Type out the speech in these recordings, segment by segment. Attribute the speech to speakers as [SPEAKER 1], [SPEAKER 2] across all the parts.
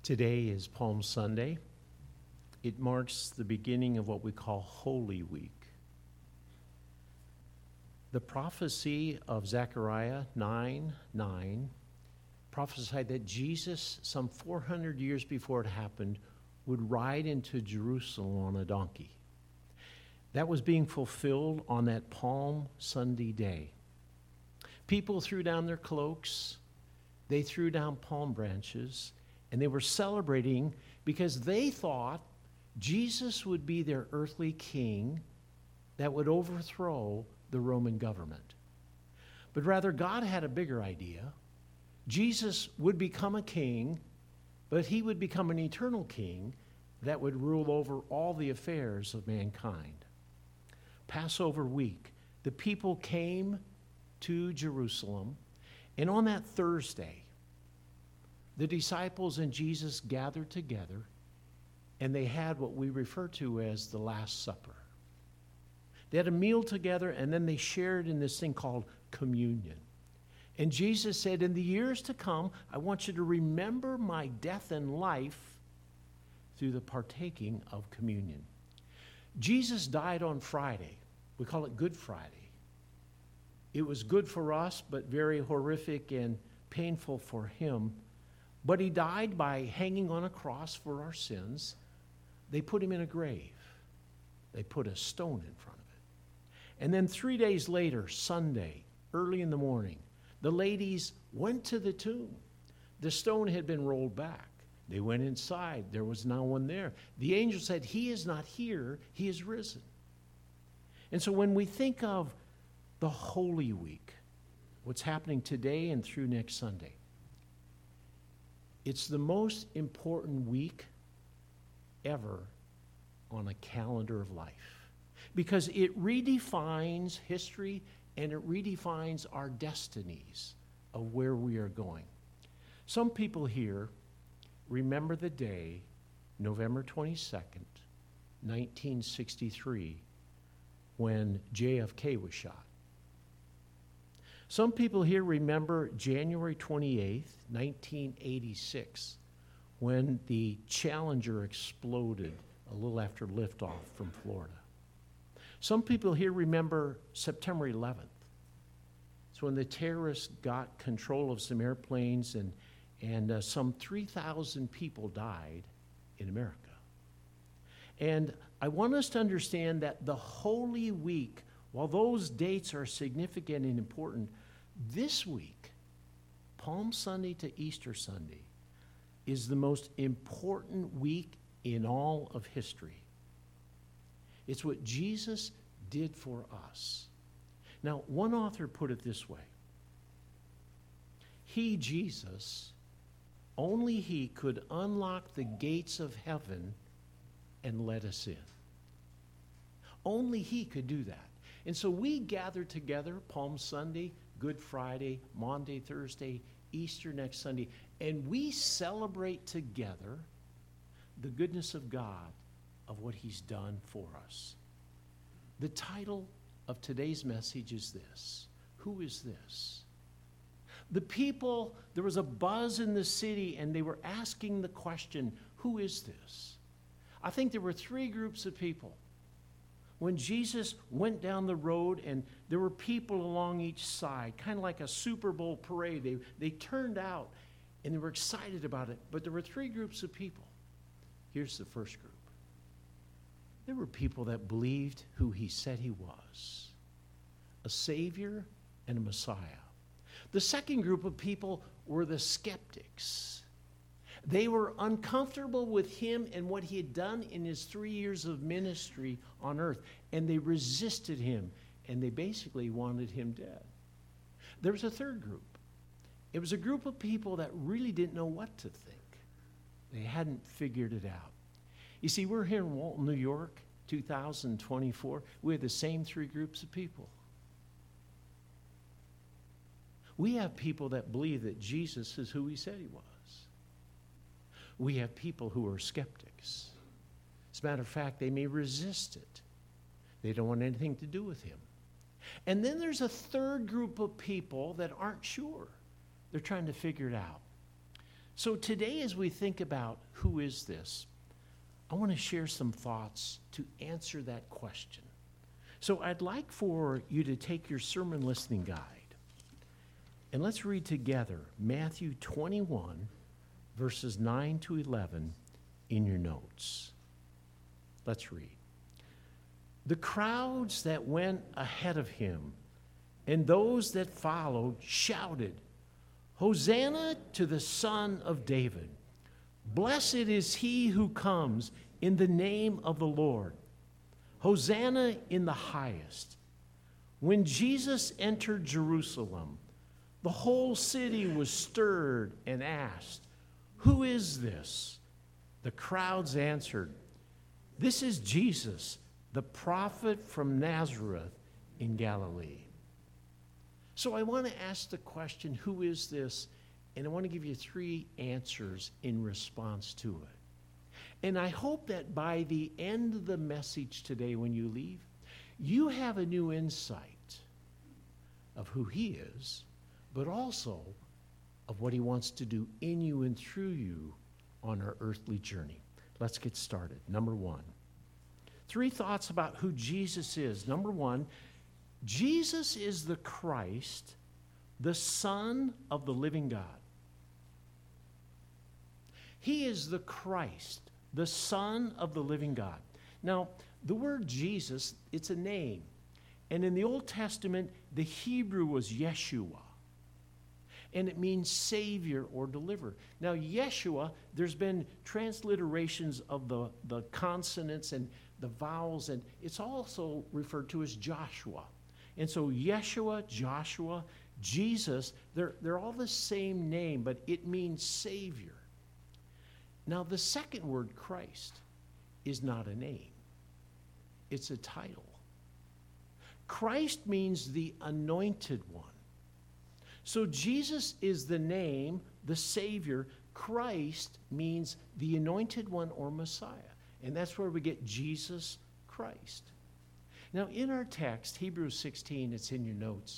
[SPEAKER 1] Today is Palm Sunday. It marks the beginning of what we call Holy Week. The prophecy of Zechariah 9:9 prophesied that Jesus, some 400 years before it happened, would ride into Jerusalem on a donkey. That was being fulfilled on that Palm Sunday day. People threw down their cloaks, they threw down palm branches, and they were celebrating because they thought Jesus would be their earthly king that would overthrow the Roman government. But rather, God had a bigger idea. Jesus would become a king, but he would become an eternal king that would rule over all the affairs of mankind. Passover week, the people came to Jerusalem, and on that Thursday, the disciples and Jesus gathered together, and they had what we refer to as the Last Supper. They had a meal together, and then they shared in this thing called communion. And Jesus said, in the years to come, I want you to remember my death and life through the partaking of communion. Jesus died on Friday. We call it Good Friday. It was good for us, but very horrific and painful for him. But he died by hanging on a cross for our sins. They put him in a grave. They put a stone in front of it. And then 3 days later, Sunday, early in the morning, the ladies went to the tomb. The stone had been rolled back. They went inside. There was no one there. The angel said, he is not here. He is risen. And so when we think of the Holy Week, what's happening today and through next Sunday, it's the most important week ever on a calendar of life because it redefines history and it redefines our destinies of where we are going. Some people here remember the day, November 22nd, 1963, when JFK was shot. Some people here remember January 28th, 1986, when the Challenger exploded a little after liftoff from Florida. Some people here remember September 11th. It's when the terrorists got control of some airplanes and some 3,000 people died in America. And I want us to understand that the Holy Week, while those dates are significant and important, this week, Palm Sunday to Easter Sunday, is the most important week in all of history. It's what Jesus did for us. Now, one author put it this way. He, Jesus, only he could unlock the gates of heaven and let us in. Only he could do that. And so we gather together Palm Sunday, Good Friday, Maundy, Thursday, Easter next Sunday, and we celebrate together the goodness of God, of what he's done for us. The title of today's message is this: Who is this? The people, there was a buzz in the city, and they were asking the question, who is this? I think there were three groups of people. When Jesus went down the road and there were people along each side, kind of like a Super Bowl parade, they turned out and they were excited about it. But there were three groups of people. Here's the first group. There were people that believed who he said he was, a Savior and a Messiah. The second group of people were the skeptics. They were uncomfortable with him and what he had done in his 3 years of ministry on earth, and they resisted him, and they basically wanted him dead. There was a third group. It was a group of people that really didn't know what to think. They hadn't figured it out. You see, we're here in Walton, New York, 2024. We have the same three groups of people. We have people that believe that Jesus is who he said he was. We have people who are skeptics. As a matter of fact, they may resist it. They don't want anything to do with him. And then there's a third group of people that aren't sure. They're trying to figure it out. So today, as we think about who is this, I want to share some thoughts to answer that question. So I'd like for you to take your sermon listening guide and let's read together Matthew 21, verses 9 to 11 in your notes. Let's read. The crowds that went ahead of him and those that followed shouted, Hosanna to the Son of David. Blessed is he who comes in the name of the Lord. Hosanna in the highest. When Jesus entered Jerusalem, the whole city was stirred and asked, Who is this? The crowds answered, This is Jesus, the prophet from Nazareth in Galilee. So I want to ask the question, who is this? And I want to give you 3 answers in response to it. And I hope that by the end of the message today when you leave, you have a new insight of who he is, but also of what he wants to do in you and through you on our earthly journey. Let's get started. Number 1. 3 thoughts about who Jesus is. Number 1, Jesus is the Christ, the Son of the living God. He is the Christ, the Son of the living God. Now, the word Jesus, it's a name. And in the Old Testament, the Hebrew was Yeshua. And it means Savior or deliverer. Now, Yeshua, there's been transliterations of the consonants and the vowels, and it's also referred to as Joshua. And so Yeshua, Joshua, Jesus, they're all the same name, but it means Savior. Now, the second word, Christ, is not a name. It's a title. Christ means the anointed one. So Jesus is the name, the Savior. Christ means the anointed one or Messiah. And that's where we get Jesus Christ. Now, in our text, Hebrews 16, it's in your notes.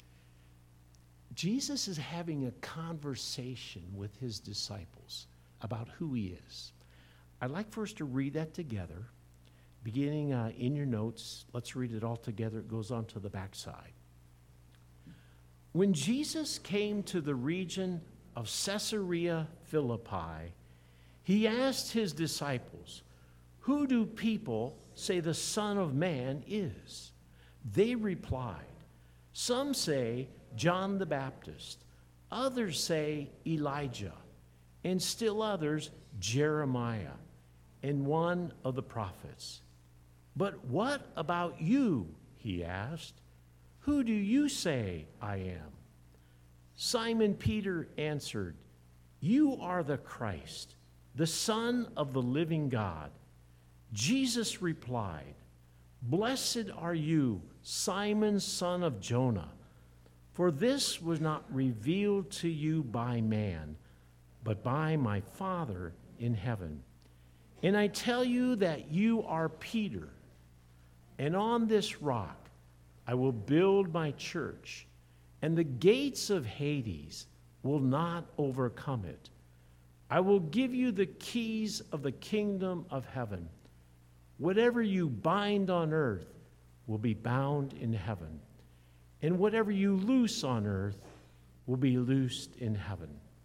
[SPEAKER 1] Jesus is having a conversation with his disciples about who he is. I'd like for us to read that together, beginning in your notes. Let's read it all together. It goes on to the backside. When Jesus came to the region of Caesarea Philippi, he asked his disciples, Who do people say the Son of Man is? They replied, Some say John the Baptist, others say Elijah, and still others Jeremiah, and one of the prophets. But what about you? He asked. Who do you say I am? Simon Peter answered, You are the Christ, the Son of the living God. Jesus replied, Blessed are you, Simon, son of Jonah, for this was not revealed to you by man, but by my Father in heaven. And I tell you that you are Peter, and on this rock I will build my church, and the gates of Hades will not overcome it. I will give you the keys of the kingdom of heaven. Whatever you bind on earth will be bound in heaven, and whatever you loose on earth will be loosed in heaven.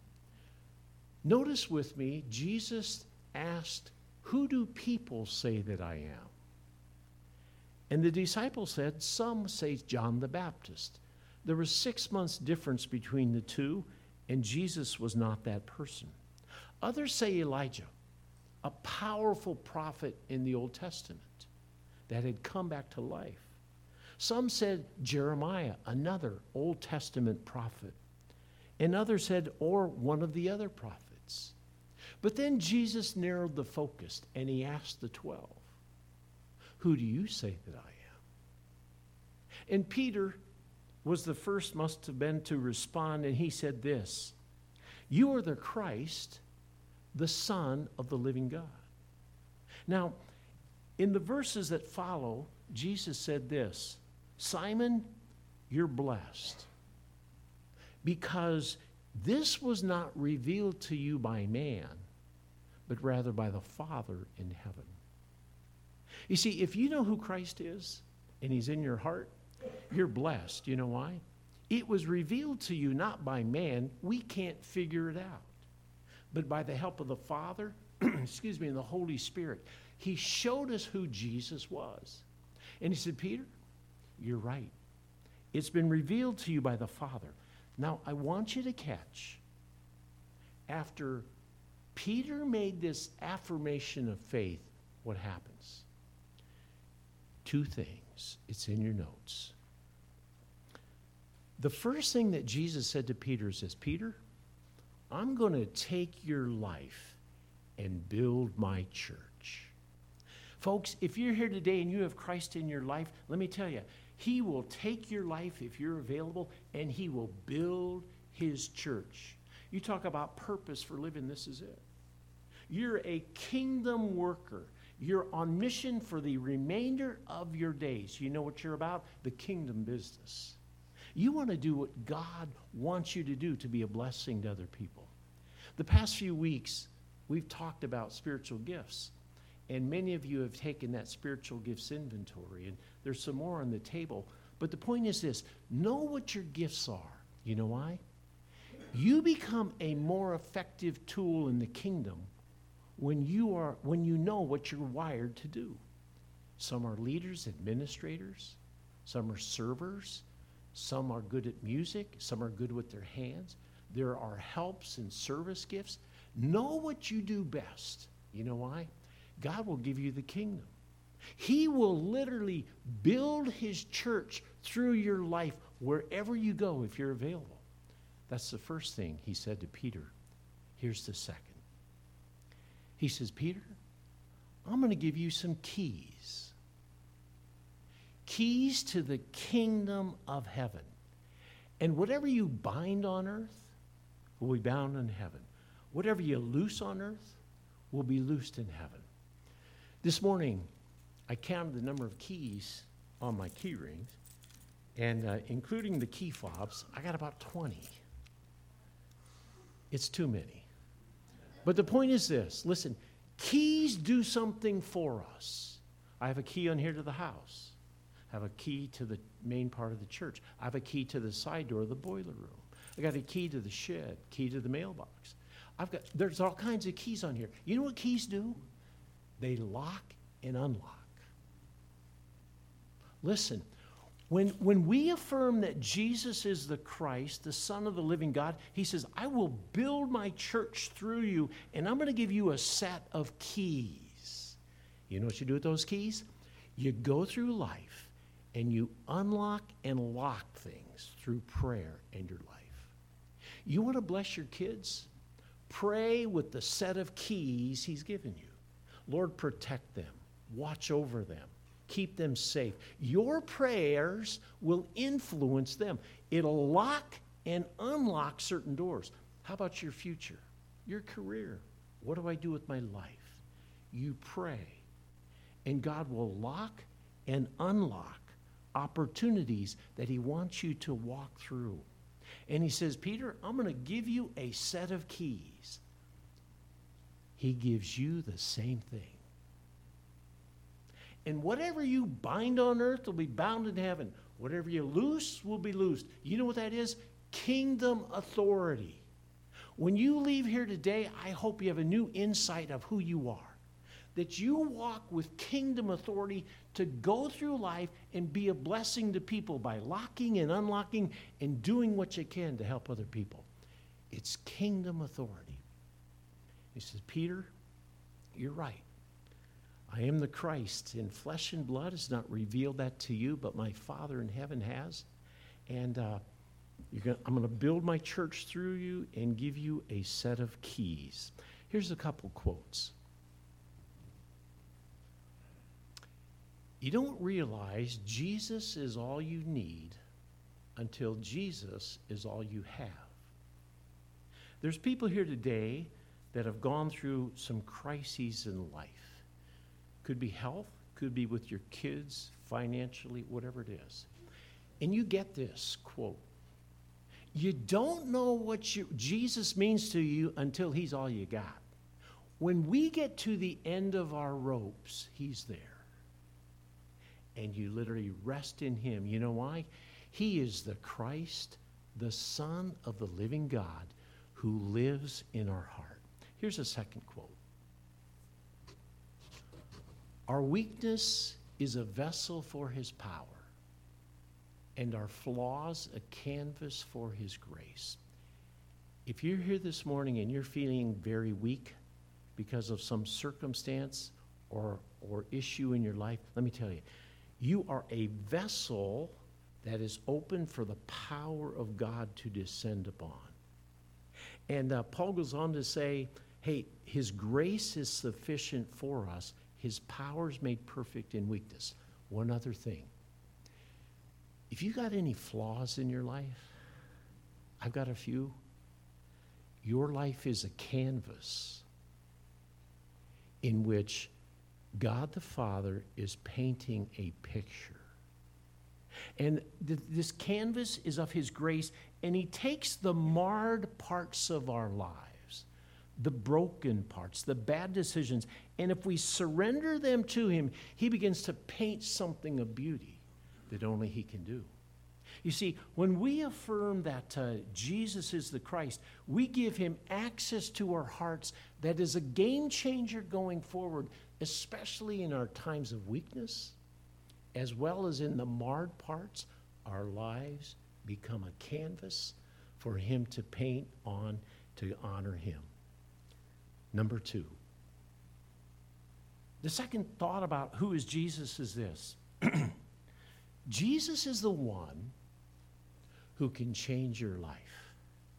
[SPEAKER 1] Notice with me, Jesus asked, Who do people say that I am? And the disciples said, Some say John the Baptist. There was 6 months difference between the two, and Jesus was not that person. Others say Elijah, a powerful prophet in the Old Testament that had come back to life. Some said Jeremiah, another Old Testament prophet. And others said, or one of the other prophets. But then Jesus narrowed the focus, and he asked the 12, Who do you say that I am? And Peter was the first, must have been, to respond, and he said this, You are the Christ, the Son of the living God. Now, in the verses that follow, Jesus said this, Simon, you're blessed because This was not revealed to you by man, but rather by the Father in heaven. You see, if you know who Christ is and he's in your heart, you're blessed. You know why? It was revealed to you not by man. We can't figure it out. But by the help of the Father, excuse me, and the Holy Spirit. He showed us who Jesus was. And he said, Peter, you're right. It's been revealed to you by the Father. Now, I want you to catch, after Peter made this affirmation of faith, what happens? Two things. It's in your notes. The first thing that Jesus said to Peter is this: Peter, I'm going to take your life and build my church. Folks, if you're here today and you have Christ in your life, let me tell you, he will take your life if you're available, and he will build his church. You talk about purpose for living, this is it. You're a kingdom worker. You're on mission for the remainder of your days. You know what you're about? The kingdom business. You want to do what God wants you to do to be a blessing to other people. The past few weeks, we've talked about spiritual gifts. And many of you have taken that spiritual gifts inventory. And there's some more on the table. But the point is this: know what your gifts are. You know why? You become a more effective tool in the kingdom when you know what you're wired to do. Some are leaders, administrators. Some are servers. Some are good at music. Some are good with their hands. There are helps and service gifts. Know what you do best. You know why? God will give you the kingdom. He will literally build his church through your life wherever you go if you're available. That's the first thing he said to Peter. Here's the second. He says, Peter, I'm going to give you some keys. Keys to the kingdom of heaven. And whatever you bind on earth will be bound in heaven. Whatever you loose on earth will be loosed in heaven. This morning, I counted the number of keys on my key rings, and including the key fobs, I got about 20. It's too many. But the point is this: listen, keys do something for us. I have a key on here to the house. I have a key to the main part of the church. I have a key to the side door of the boiler room. I got a key to the shed, key to the mailbox. There's all kinds of keys on here. You know what keys do? They lock and unlock. Listen, when we affirm that Jesus is the Christ, the Son of the living God, he says, I will build my church through you, and I'm going to give you a set of keys. You know what you do with those keys? You go through life, and you unlock and lock things through prayer and your life. You want to bless your kids? Pray with the set of keys he's given you. Lord, protect them. Watch over them. Keep them safe. Your prayers will influence them. It'll lock and unlock certain doors. How about your future, your career? What do I do with my life? You pray, and God will lock and unlock opportunities that he wants you to walk through. And he says, Peter, I'm going to give you a set of keys. He gives you the same thing. And whatever you bind on earth will be bound in heaven. Whatever you loose will be loosed. You know what that is? Kingdom authority. When you leave here today, I hope you have a new insight of who you are. That you walk with kingdom authority to go through life and be a blessing to people by locking and unlocking and doing what you can to help other people. It's kingdom authority. He says, Peter, you're right. I am the Christ, and flesh and blood has not revealed that to you, but my Father in heaven has. And I'm going to build my church through you and give you a set of keys. Here's a couple quotes. You don't realize Jesus is all you need until Jesus is all you have. There's people here today that have gone through some crises in life. Could be health, could be with your kids, financially, whatever it is. And you get this quote. You don't know what Jesus means to you until he's all you got. When we get to the end of our ropes, he's there. And you literally rest in him. You know why? He is the Christ, the Son of the living God, who lives in our heart. Here's a second quote. Our weakness is a vessel for his power, and our flaws a canvas for his grace. If you're here this morning and you're feeling very weak because of some circumstance or issue in your life, let me tell you, you are a vessel that is open for the power of God to descend upon. And Paul goes on to say, hey, his grace is sufficient for us. His power is made perfect in weakness. One other thing. If you got any flaws in your life, I've got a few. Your life is a canvas in which God the Father is painting a picture. And this canvas is of his grace, and he takes the marred parts of our lives, the broken parts, the bad decisions, and if we surrender them to him, he begins to paint something of beauty that only he can do. You see, when we affirm that Jesus is the Christ, we give him access to our hearts that is a game changer going forward, especially in our times of weakness, as well as in the marred parts. Our lives become a canvas for him to paint on to honor him. Number two, the second thought about who is Jesus is this. Jesus is the one who can change your life.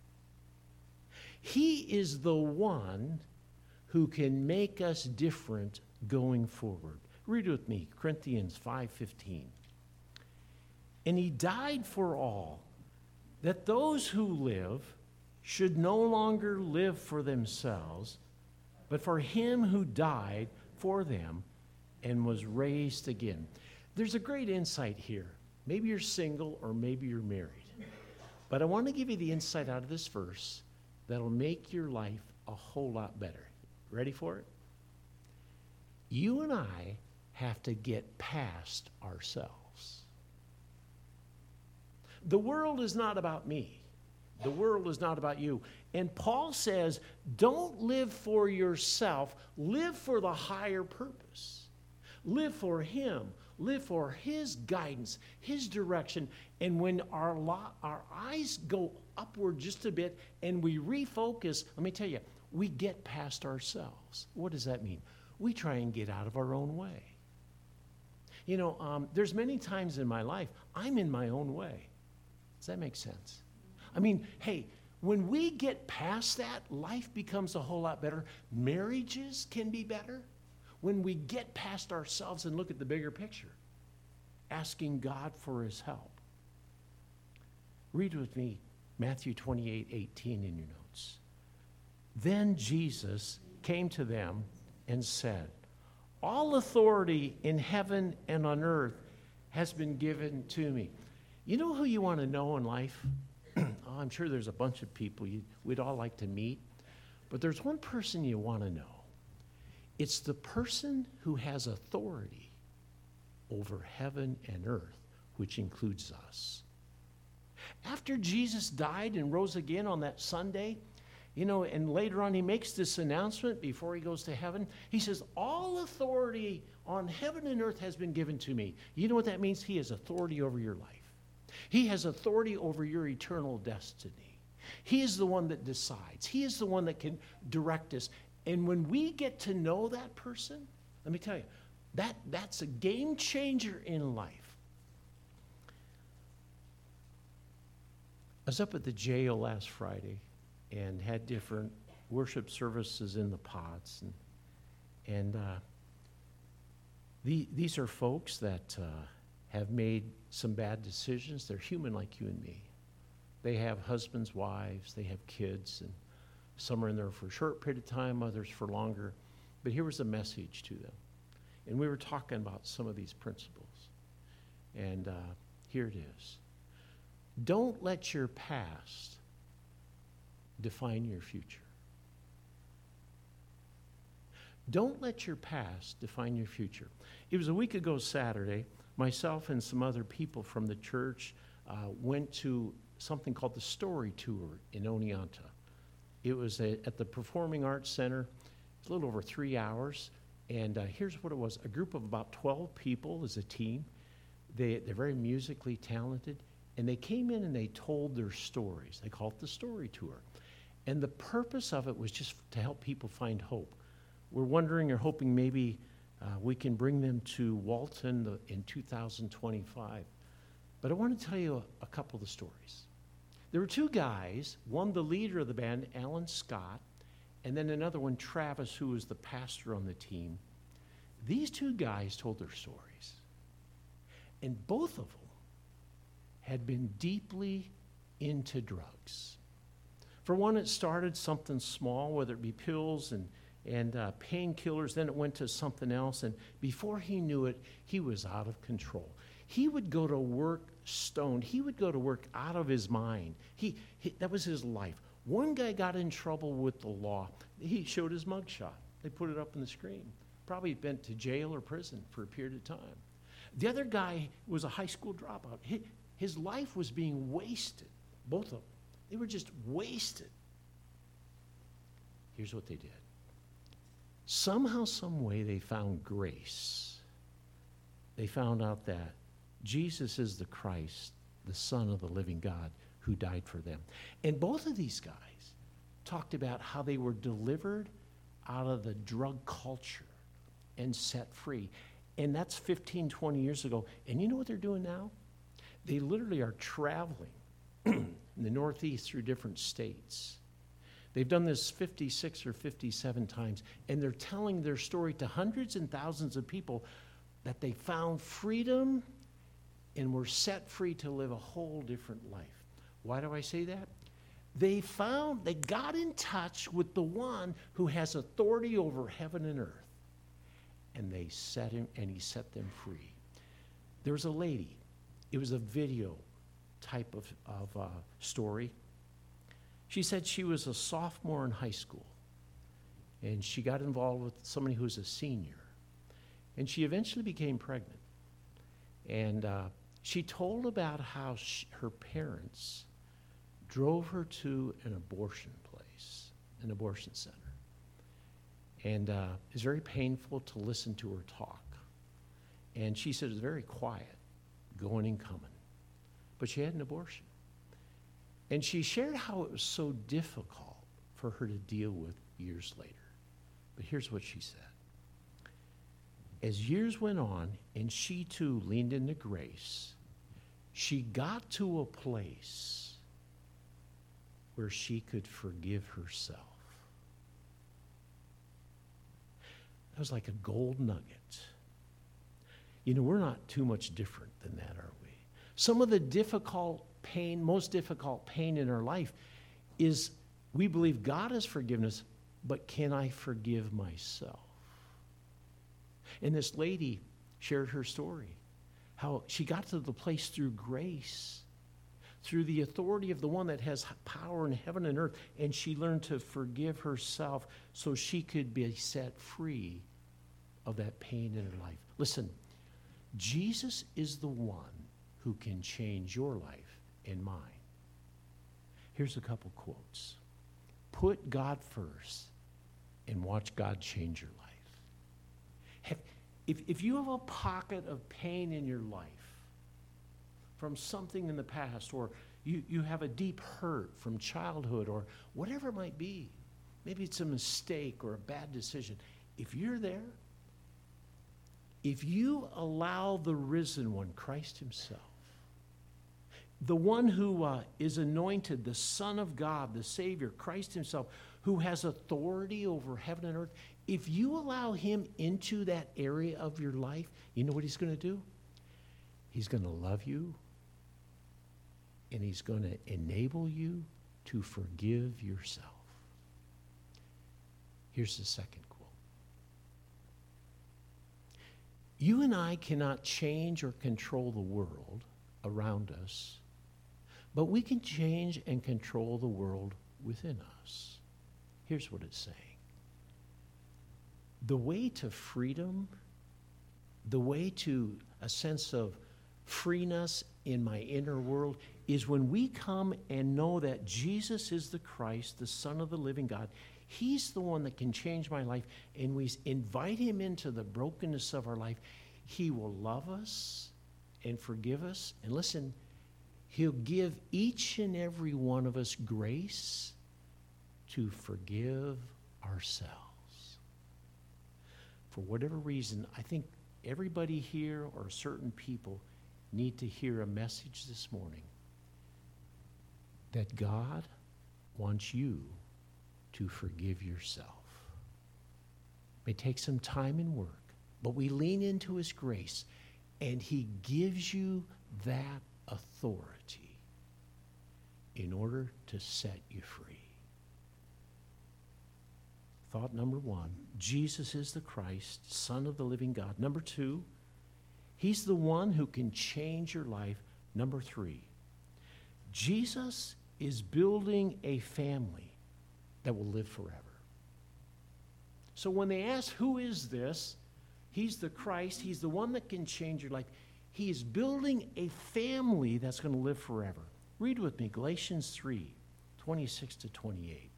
[SPEAKER 1] He is the one who can make us different going forward. Read with me, Corinthians 5:15. And he died for all, that those who live should no longer live for themselves, but for him who died for them and was raised again. There's a great insight here. Maybe you're single or maybe you're married. But I want to give you the insight out of this verse that'll make your life a whole lot better. Ready for it? You and I have to get past ourselves. The world is not about me. The world is not about you. And Paul says, don't live for yourself. Live for the higher purpose. Live for him. Live for his guidance, his direction. And when our eyes go upward just a bit and we refocus, let me tell you, we get past ourselves. What does that mean? We try and get out of our own way. You know, there's many times in my life, I'm in my own way. Does that make sense? I mean, hey, when we get past that, life becomes a whole lot better. Marriages can be better when we get past ourselves and look at the bigger picture, asking God for his help. Read with me Matthew 28:18 in your notes. Then Jesus came to them and said, all authority in heaven and on earth has been given to me. You know who you want to know in life? Oh, I'm sure there's a bunch of people we'd all like to meet, but there's one person you want to know. It's the person who has authority over heaven and earth, which includes us. After Jesus died and rose again on that Sunday, you know, and later on he makes this announcement before he goes to heaven. He says, all authority on heaven and earth has been given to me. You know what that means? He has authority over your life. He has authority over your eternal destiny. He is the one that decides. He is the one that can direct us. And when we get to know that person, let me tell you, that's a game changer in life. I was up at the jail last Friday and had different worship services in the pods. And these are folks that have made some bad decisions. They're human like you and me. They have husbands, wives, they have kids, and some are in there for a short period of time, others for longer. But here was a message to them. And we were talking about some of these principles. And here it is. Don't let your past define your future. Don't let your past define your future. It was a week ago Saturday. Myself and some other people from the church went to something called the Story Tour in Oneonta. It was at the Performing Arts Center. It's a little over 3 hours. And here's what it was. A group of about 12 people as a team. They're very musically talented. And they came in and they told their stories. They called it the Story Tour. And the purpose of it was just to help people find hope. We're wondering or hoping maybe we can bring them to Walton in 2025. But I want to tell you a couple of the stories. There were two guys, one the leader of the band, Alan Scott, and then another one, Travis, who was the pastor on the team. These two guys told their stories. And both of them had been deeply into drugs. For one, it started something small, whether it be pills and painkillers. Then it went to something else. And before he knew it, he was out of control. He would go to work stoned. He would go to work out of his mind. That was his life. One guy got in trouble with the law. He showed his mugshot. They put it up on the screen. Probably went to jail or prison for a period of time. The other guy was a high school dropout. His life was being wasted. Both of them. They were just wasted. Here's what they did. Somehow, some way, they found grace. They found out that Jesus is the Christ, the Son of the living God, who died for them. And both of these guys talked about how they were delivered out of the drug culture and set free. And that's 15, 20 years ago. And you know what they're doing now? They literally are traveling in the Northeast through different states. They've done this 56 or 57 times, and they're telling their story to hundreds and thousands of people that they found freedom and were set free to live a whole different life. Why do I say that? They got in touch with the one who has authority over heaven and earth, and he set them free. There was a lady. It was a video type of story. She said she was a sophomore in high school, and she got involved with somebody who was a senior, and she eventually became pregnant. And she told about how her parents drove her to an abortion place, an abortion center. And it was very painful to listen to her talk. And she said it was very quiet, going and coming. But she had an abortion. And she shared how it was so difficult for her to deal with years later. But here's what she said. As years went on, and she too leaned into grace, she got to a place where she could forgive herself. That was like a gold nugget. You know, we're not too much different than that, are we? Some of the most difficult pain in our life is we believe God has forgiveness, but can I forgive myself? And this lady shared her story, how she got to the place through grace, through the authority of the one that has power in heaven and earth, and she learned to forgive herself so she could be set free of that pain in her life. Listen, Jesus is the one who can change your life and mine. Here's a couple quotes. Put God first and watch God change your life. If you have a pocket of pain in your life from something in the past, or you have a deep hurt from childhood, or whatever it might be, maybe it's a mistake or a bad decision, if you're there, if you allow the risen one, Christ himself, the one who is anointed, the Son of God, the Savior, Christ himself, who has authority over heaven and earth, if you allow him into that area of your life, you know what he's going to do? He's going to love you, and he's going to enable you to forgive yourself. Here's the second quote. You and I cannot change or control the world around us, but we can change and control the world within us. Here's what it's saying. The way to freedom, the way to a sense of freeness in my inner world is when we come and know that Jesus is the Christ, the Son of the living God. He's the one that can change my life, and we invite him into the brokenness of our life. He will love us and forgive us. And listen, he'll give each and every one of us grace to forgive ourselves. For whatever reason, I think everybody here or certain people need to hear a message this morning that God wants you to forgive yourself. It may take some time and work, but we lean into his grace, and he gives you that authority in order to set you free. Thought number one, Jesus is the Christ, Son of the living God. Number two, he's the one who can change your life. Number three, Jesus is building a family that will live forever. So when they ask, who is this? He's the Christ. He's the one that can change your life. He is building a family that's going to live forever. Read with me, Galatians 3, 26 to 28.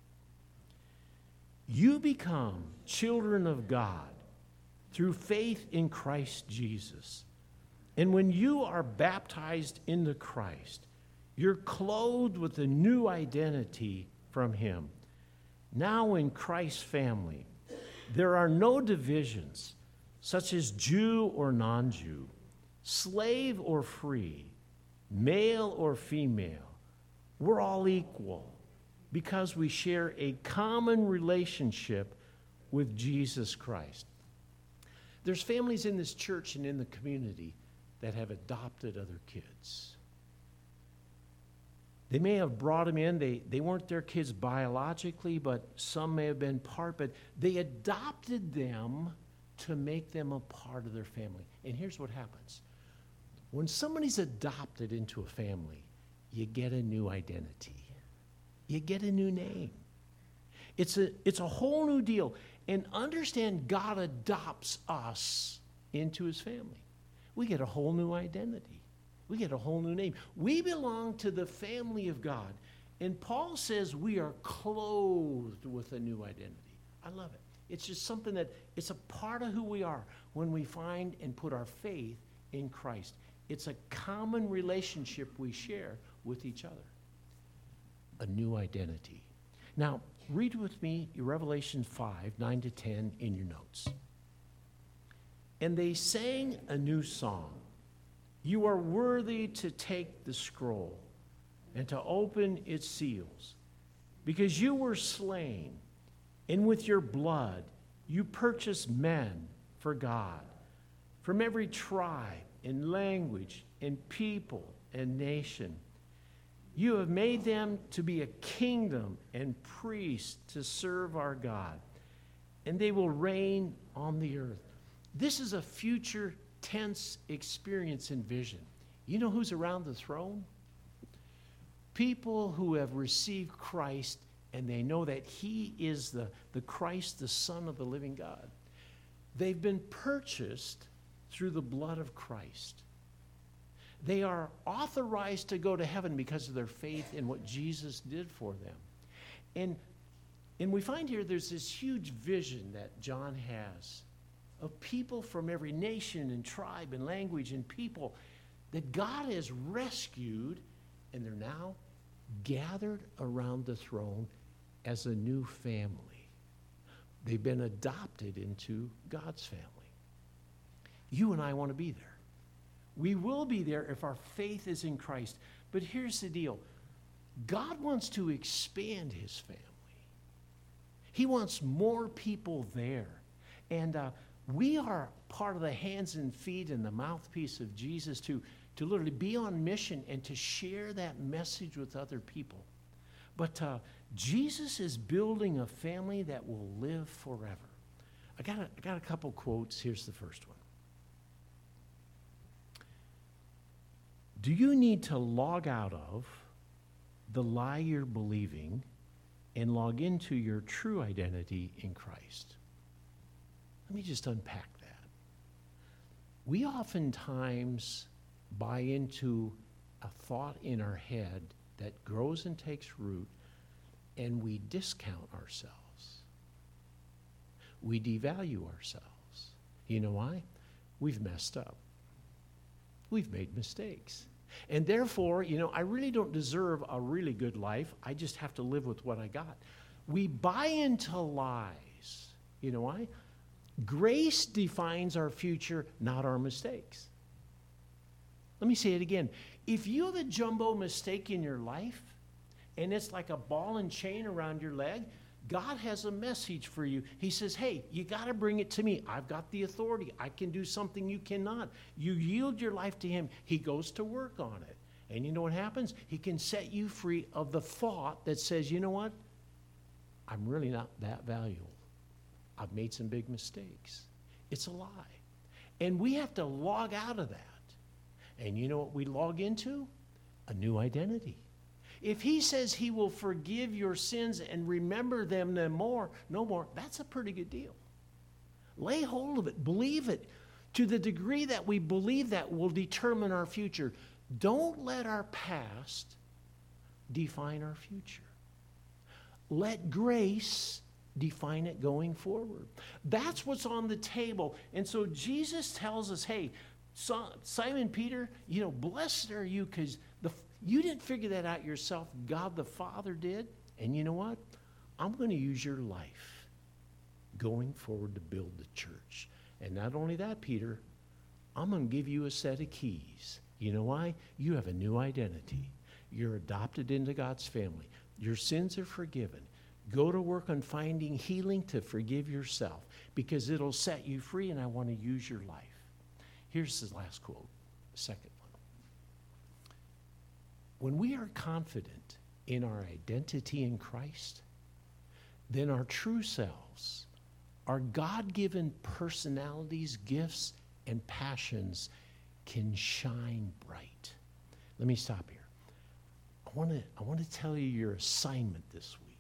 [SPEAKER 1] You become children of God through faith in Christ Jesus. And when you are baptized into Christ, you're clothed with a new identity from him. Now in Christ's family, there are no divisions, such as Jew or non-Jew, slave or free, male or female. We're all equal because we share a common relationship with Jesus Christ. There's families in this church and in the community that have adopted other kids. They may have brought them in. They weren't their kids biologically, but some may have been part, but they adopted them to make them a part of their family. And here's what happens. When somebody's adopted into a family, you get a new identity. You get a new name. It's a whole new deal. And understand, God adopts us into his family. We get a whole new identity. We get a whole new name. We belong to the family of God. And Paul says we are clothed with a new identity. I love it. It's just something that, it's a part of who we are when we find and put our faith in Christ. It's a common relationship we share with each other. A new identity. Now, read with me Revelation 5, 9 to 10 in your notes. And they sang a new song. You are worthy to take the scroll and to open its seals, because you were slain, and with your blood you purchased men for God from every tribe and language and people and nation. You have made them to be a kingdom and priests to serve our God, and they will reign on the earth. This is a future tense experience and vision. You know who's around the throne? People who have received Christ, and they know that he is the Christ, the Son of the living God. They've been purchased through the blood of Christ. They are authorized to go to heaven because of their faith in what Jesus did for them. And we find here there's this huge vision that John has of people from every nation and tribe and language and people that God has rescued, and they're now gathered around the throne as a new family. They've been adopted into God's family. You and I want to be there. We will be there if our faith is in Christ. But here's the deal. God wants to expand his family. He wants more people there. And we are part of the hands and feet and the mouthpiece of Jesus to literally be on mission and to share that message with other people. But Jesus is building a family that will live forever. I got a couple quotes. Here's the first one. Do you need to log out of the lie you're believing and log into your true identity in Christ. Let me just unpack that. We oftentimes buy into a thought in our head that grows and takes root, and we discount ourselves. We devalue ourselves. You know why? We've messed up. We've made mistakes. And therefore, I really don't deserve a really good life. I just have to live with what I got. We buy into lies. You know why? Grace defines our future, not our mistakes. Let me say it again. If you have a jumbo mistake in your life, and it's like a ball and chain around your leg, God has a message for you. He says, hey, you got to bring it to me. I've got the authority. I can do something you cannot. You yield your life to him. He goes to work on it. And you know what happens? He can set you free of the thought that says, you know what? I'm really not that valuable. I've made some big mistakes. It's a lie. And we have to log out of that. And you know what we log into? A new identity. If he says he will forgive your sins and remember them no more, that's a pretty good deal. Lay hold of it. Believe it. To the degree that we believe that will determine our future. Don't let our past define our future. Let grace define it going forward. That's what's on the table. And so Jesus tells us, hey, Simon Peter, blessed are you because you didn't figure that out yourself. God the Father did. And you know what? I'm going to use your life going forward to build the church. And not only that, Peter, I'm going to give you a set of keys. You know why? You have a new identity. You're adopted into God's family. Your sins are forgiven. Go to work on finding healing to forgive yourself because it'll set you free, and I want to use your life. Here's the last quote, the second one. When we are confident in our identity in Christ, then our true selves, our God-given personalities, gifts, and passions can shine bright. Let me stop here. I want to tell you your assignment this week.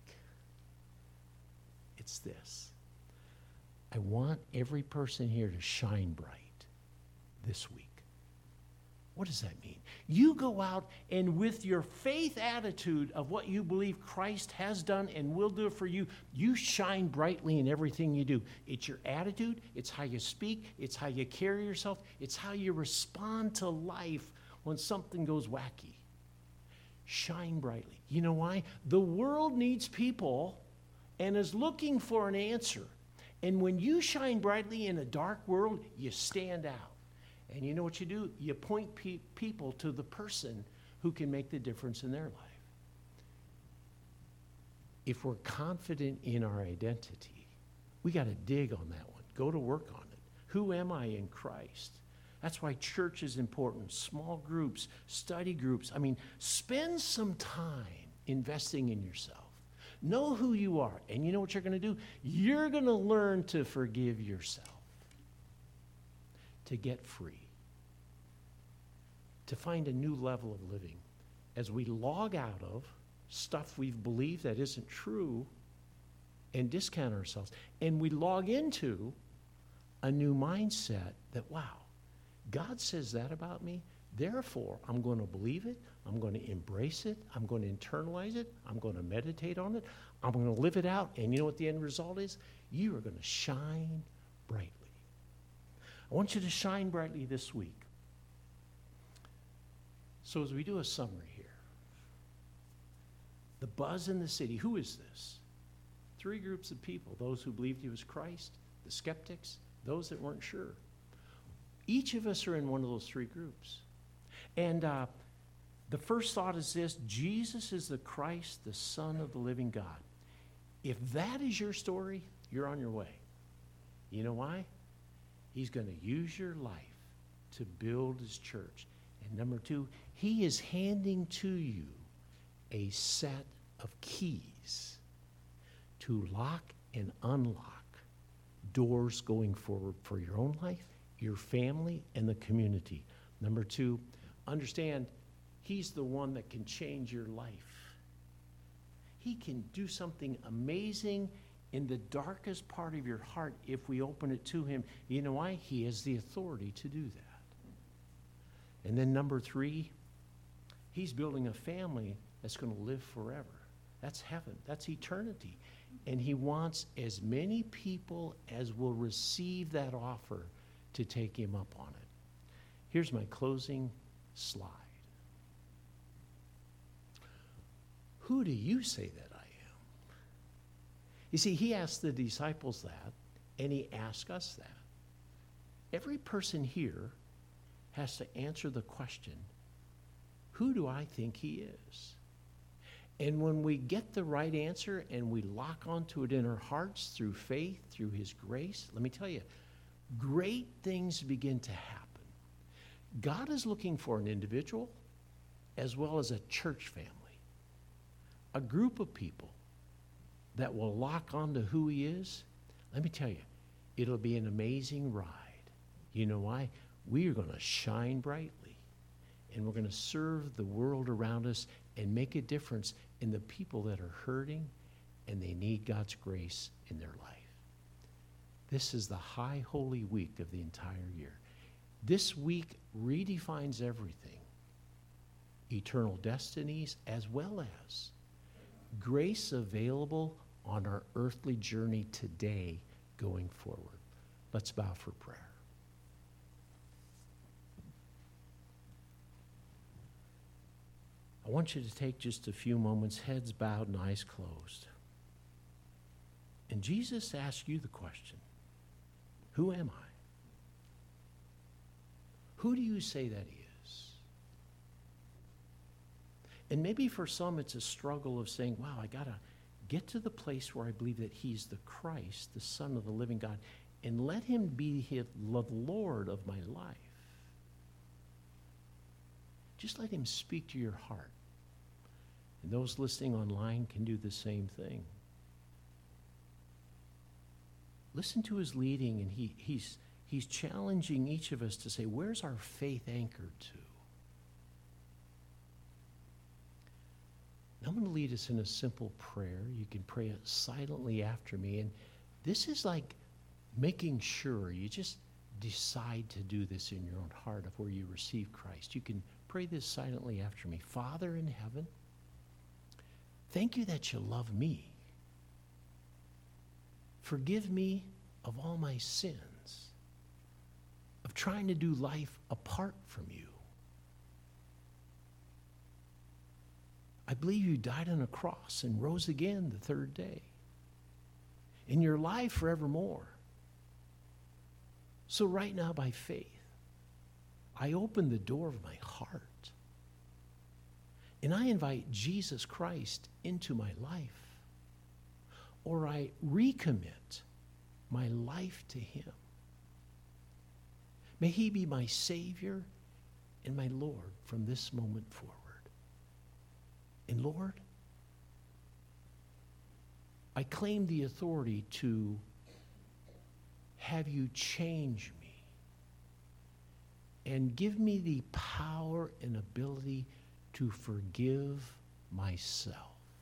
[SPEAKER 1] It's this. I want every person here to shine bright this week. What does that mean? You go out and with your faith attitude of what you believe Christ has done and will do for you, you shine brightly in everything you do. It's your attitude. It's how you speak. It's how you carry yourself. It's how you respond to life when something goes wacky. Shine brightly. You know why? The world needs people and is looking for an answer. And when you shine brightly in a dark world, you stand out. And you know what you do? You point people to the person who can make the difference in their life. If we're confident in our identity, we got to dig on that one. Go to work on it. Who am I in Christ? That's why church is important. Small groups, study groups. Spend some time investing in yourself. Know who you are. And you know what you're going to do? You're going to learn to forgive yourself. To get free, to find a new level of living as we log out of stuff we've believed that isn't true and discount ourselves. And we log into a new mindset that, wow, God says that about me, therefore I'm going to believe it, I'm going to embrace it, I'm going to internalize it, I'm going to meditate on it, I'm going to live it out, and you know what the end result is? You are going to shine brightly. I want you to shine brightly this week. So as we do a summary here, the buzz in the city, who is this? 3 groups of people, those who believed he was Christ, the skeptics, those that weren't sure. Each of us are in one of those 3 groups. And the first thought is this: Jesus is the Christ, the Son of the living God. If that is your story, you're on your way. You know why? He's going to use your life to build his church. And number 2, he is handing to you a set of keys to lock and unlock doors going forward for your own life, your family, and the community. Number 2, understand he's the one that can change your life He can do something amazing in the darkest part of your heart if we open it to him. You know why? He has the authority to do that. And then number 3, he's building a family that's going to live forever. That's heaven. That's eternity. And he wants as many people as will receive that offer to take him up on it. Here's my closing slide. Who do you say that I am? You see, he asked the disciples that, and he asked us that. Every person here has to answer the question, who do I think he is? And when we get the right answer and we lock onto it in our hearts through faith, through his grace, let me tell you, great things begin to happen. God is looking for an individual as well as a church family, a group of people that will lock onto who he is. Let me tell you, it'll be an amazing ride. You know why? We are going to shine brightly, and we're going to serve the world around us and make a difference in the people that are hurting and they need God's grace in their life. This is the high holy week of the entire year. This week redefines everything. Eternal destinies as well as grace available on our earthly journey today going forward. Let's bow for prayer. I want you to take just a few moments, heads bowed and eyes closed. And Jesus asks you the question, who am I? Who do you say that he is? And maybe for some it's a struggle of saying, wow, I got to get to the place where I believe that he's the Christ, the Son of the living God, and let him be the Lord of my life. Just let him speak to your heart. And those listening online can do the same thing. Listen to his leading, and he's challenging each of us to say, where's our faith anchored to? Now I'm going to lead us in a simple prayer. You can pray it silently after me. And this is like making sure you just decide to do this in your own heart of where you receive Christ. You can pray this silently after me. Father in heaven, thank you that you love me. Forgive me of all my sins, of trying to do life apart from you. I believe you died on a cross and rose again the third day. And you're alive forevermore. So right now, by faith, I open the door of my heart. And I invite Jesus Christ into my life. Or I recommit my life to him. May he be my Savior and my Lord from this moment forward. And Lord, I claim the authority to have you change me and give me the power and ability to forgive myself.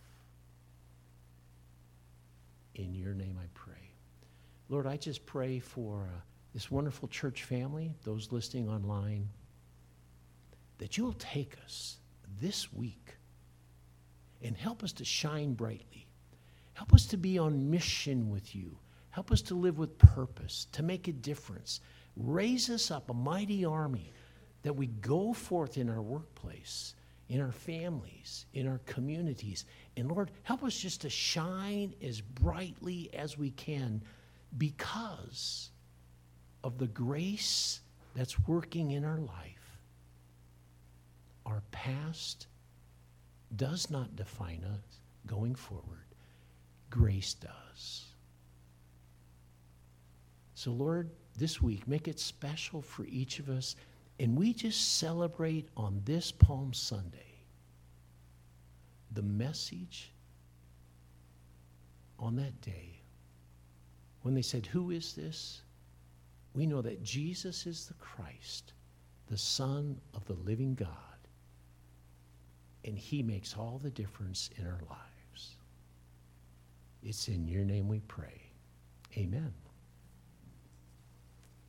[SPEAKER 1] In your name I pray. Lord, I just pray for this wonderful church family, those listening online, that you'll take us this week and help us to shine brightly. Help us to be on mission with you. Help us to live with purpose, to make a difference. Raise us up a mighty army that we go forth in our workplace, in our families, in our communities. And Lord, help us just to shine as brightly as we can because of the grace that's working in our life. Our past does not define us going forward. Grace does. So Lord, this week, make it special for each of us. And we just celebrate on this Palm Sunday the message on that day when they said, who is this? We know that Jesus is the Christ, the Son of the living God. And he makes all the difference in our lives. It's in your name we pray. Amen.